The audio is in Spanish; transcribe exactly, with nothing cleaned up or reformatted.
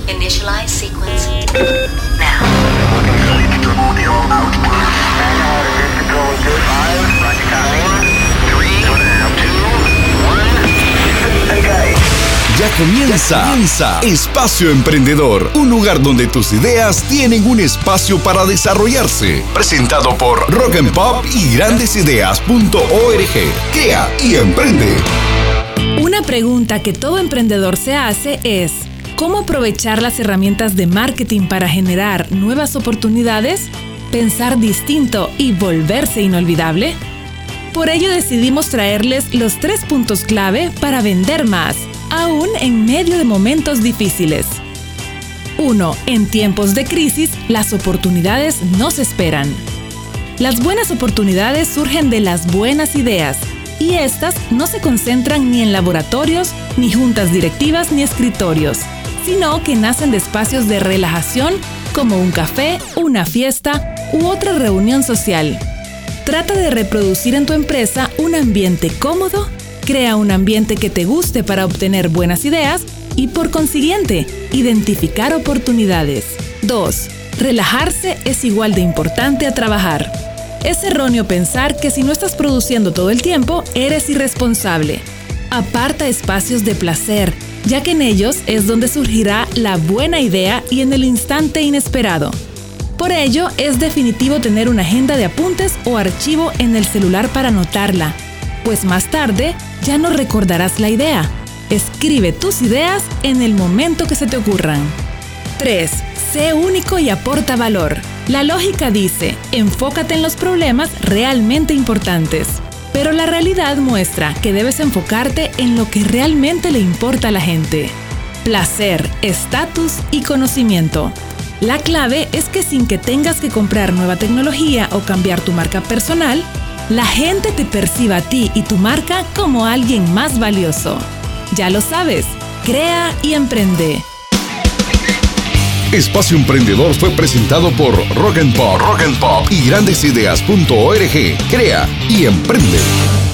Initialize sequence now. Ya comienza, comienza Espacio Emprendedor, un lugar donde tus ideas tienen un espacio para desarrollarse. Presentado por Rock and Pop y grandes ideas punto org. Crea y emprende. Una pregunta que todo emprendedor se hace es: ¿cómo aprovechar las herramientas de marketing para generar nuevas oportunidades, pensar distinto y volverse inolvidable? Por ello decidimos traerles los tres puntos clave para vender más, aún en medio de momentos difíciles. uno. En tiempos de crisis, las oportunidades no se esperan. Las buenas oportunidades surgen de las buenas ideas, y estas no se concentran ni en laboratorios, ni juntas directivas, ni escritorios, sino que nacen de espacios de relajación como un café, una fiesta u otra reunión social. Trata de reproducir en tu empresa un ambiente cómodo, crea un ambiente que te guste para obtener buenas ideas y, por consiguiente, identificar oportunidades. dos. Relajarse es igual de importante a trabajar. Es erróneo pensar que si no estás produciendo todo el tiempo, eres irresponsable. Aparta espacios de placer, ya que en ellos es donde surgirá la buena idea y en el instante inesperado. Por ello, es definitivo tener una agenda de apuntes o archivo en el celular para anotarla, pues más tarde ya no recordarás la idea. Escribe tus ideas en el momento que se te ocurran. tres. Sé único y aporta valor. La lógica dice, enfócate en los problemas realmente importantes. Pero la realidad muestra que debes enfocarte en lo que realmente le importa a la gente. Placer, estatus y conocimiento. La clave es que sin que tengas que comprar nueva tecnología o cambiar tu marca personal, la gente te perciba a ti y tu marca como alguien más valioso. Ya lo sabes, crea y emprende. Espacio Emprendedor fue presentado por Rock and Pop, Rock and Pop y grandes ideas punto org. Crea y emprende.